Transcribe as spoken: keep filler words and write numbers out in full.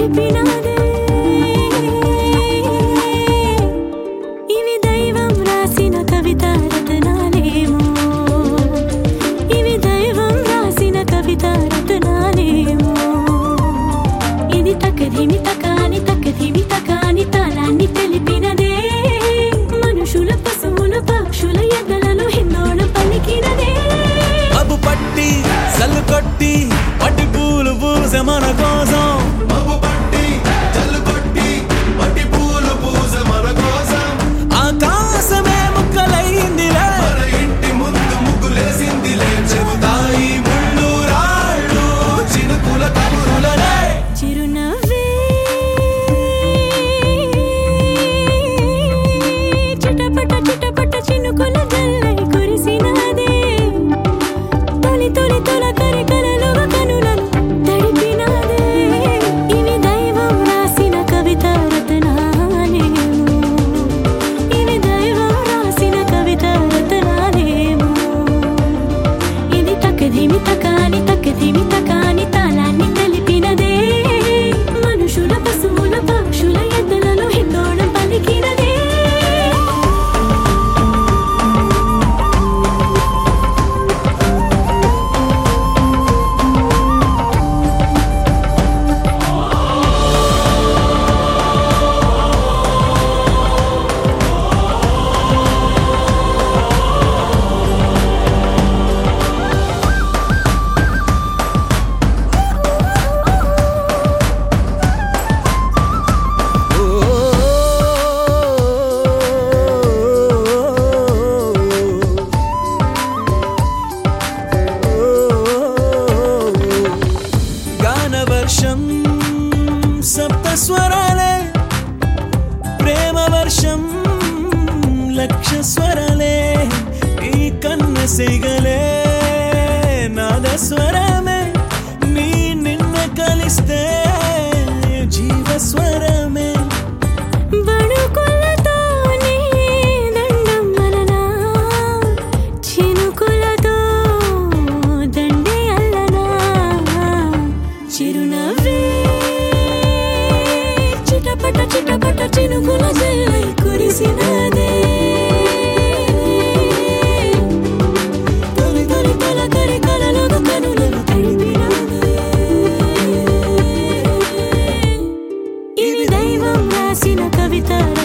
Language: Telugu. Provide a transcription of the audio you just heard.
తడిపినాదే ఇవి దైవం రాసిన కవిత రతనాలేమో ఇవి దైవం రాసిన కవిత రతనాలేమో ఇది తకధిమి తకాని తకధిమి తకాని తాళాన్ని తెలిపినదే మనుషుల పశువుల పక్షుల ఎదలలో హిందోళం పలికినదే అబు పట్టి సల్లు కొట్టి పట్టి పూలు పూసే మన కోసం మబ్బు పట్టి జల్లు కొట్టి పట్టి పూలు పూసే మన కోసం ఆకాశమే ముక్కలైందిలే మన ఇంటి ముందు ముగ్గులేసిందిలే చెబుతాయి ముళ్ళు రాళ్ళు చినుకుల కబురులనే చిరునవ్వే చిటపట చిటపట చినుకుల జల్లై కురిసినదే తొలి తొలి తొలకరి కలలుగా కనులను తడిపినదే ఇవి దైవం రాసిన కవిత రతనాలేమో ఇవి దైవం రాసిన కవిత రతనాలేమో ఇది తకధిమి తకాని తకధిమి తకాని తాళాన్ని తెలిపినదే మనుషుల పశువుల పక్షుల ఎద్దలలో హిందోళం పలికినదే గానవర్షం సప్త స్వరాలే ప్రేమ వర్షం లక్ష స్వరాలే ఈ కన్న సిగలే నాద స్వరమే నీ నిన్న కలిస్తే జీవ స్వరమే బడుకులతోనే దండం వలన చినుకులతో దండే అల్లనా చిరునవ్వే చిటపట చిటపట చినుకుల జల్లై కురిసినదే తొలి తొలి తొలకరి కలలుగా కనులను తడిపినదే ఇవి దైవం రాసిన కవిత